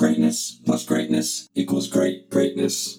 greatness plus greatness equals greatness.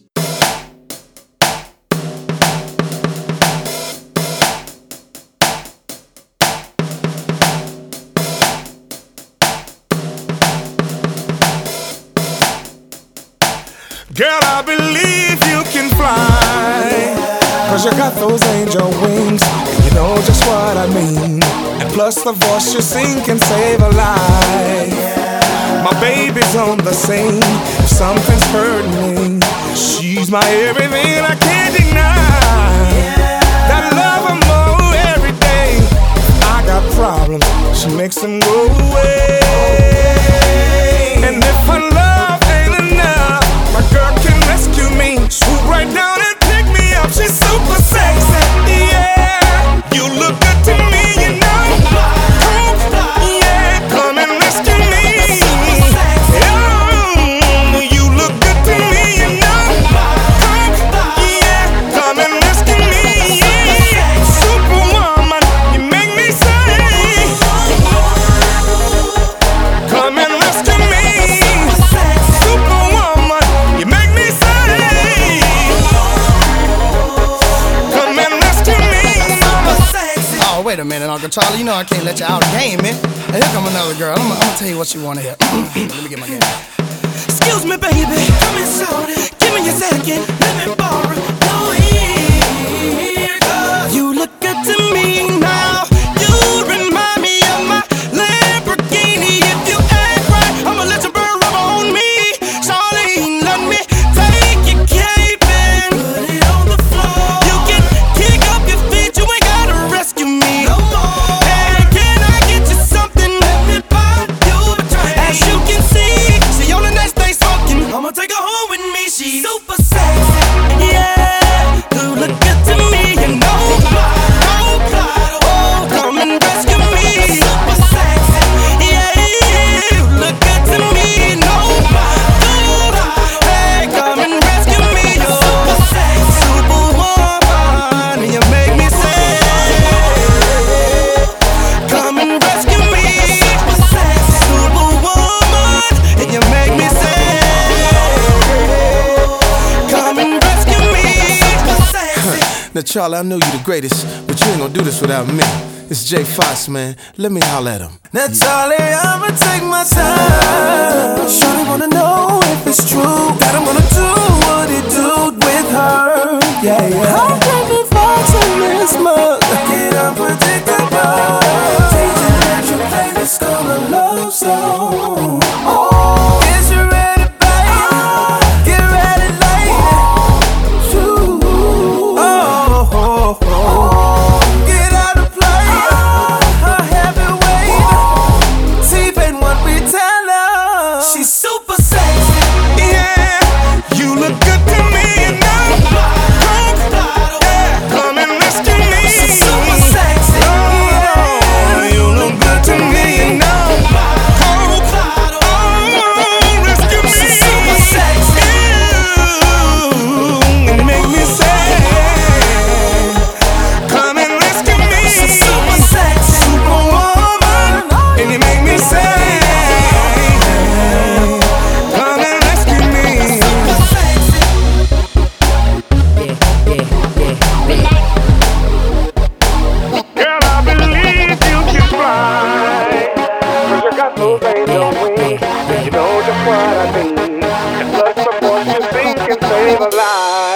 Girl, I believe you can fly, 'cause you got those angel wings, and you know just what I mean. And plus the voice you sing can save a life. My baby's on the scene, if something's hurting me, she's my everything, I can't deny. That love her more every day. I got problems, she makes them go away. And if her love ain't enough, my girl can rescue me. Swoop right down and pick me up. She's super sexy, yeah. You look good to me, you know. Yeah, come and rescue me. Oh, you look good to me, you know. Yeah, come and rescue me. Superwoman, you make me say, come and rescue me. Superwoman, you make me say, come and rescue me. Oh, wait a minute, Uncle Charlie, you know I can't let you out of the game, man. And here come another girl. I'm gonna tell you what you wanna hear. Let me get my game. Excuse me, baby, come and shout it. Give me a second, let me borrow your ear. 'Cause you look good to me now. You remind me of my Lamborghini. If you act right, I'ma let your bird rub on me. Charlene, let me take your cape and put it on the floor. You can kick up your feet, you ain't gotta rescue me no more. Hey, can I get you something? Let me buy you a drink. As you can see, she on the next day smoking. I'ma take her home with me. She's super sexy, yeah. You look good to me, you know. Oh, come and rescue me. Super sexy, yeah. You look good to me, you know. Hey, come and rescue me. Super sexy, superwoman, you make me say, come and rescue me. Super sexy, superwoman, and you make me say, come and rescue me. Super sexy. Now, Charlie, I know you the greatest, but you ain't gonna do this without me. It's Jay Fox, man. Let me holler at him. Now, Charlie, I'ma take my time. Shorty wanna know if it's true that I'm gonna do what he do with her. Yeah, yeah. I can't be watching this month. Get unpredictable. Teaching that you play this school love song. Oh, is you ready, baby? Get ready, lady. Get out of play. I have it waiting. T-Pain what we tell her. She's super sexy, Yeah, you look good to me, you know. Yeah, come and rescue me. she's super sexy. Oh, you look good to me, you know. Oh, rescue me. She's super sexy. You make me say, come and rescue me. She's super sexy. Superwoman, and you make me say, come and rescue me. Super sexy. Girl, I believe you can fly, 'cause you got those angel wings, and you know just what I mean. And plus the voice you sing can save a life.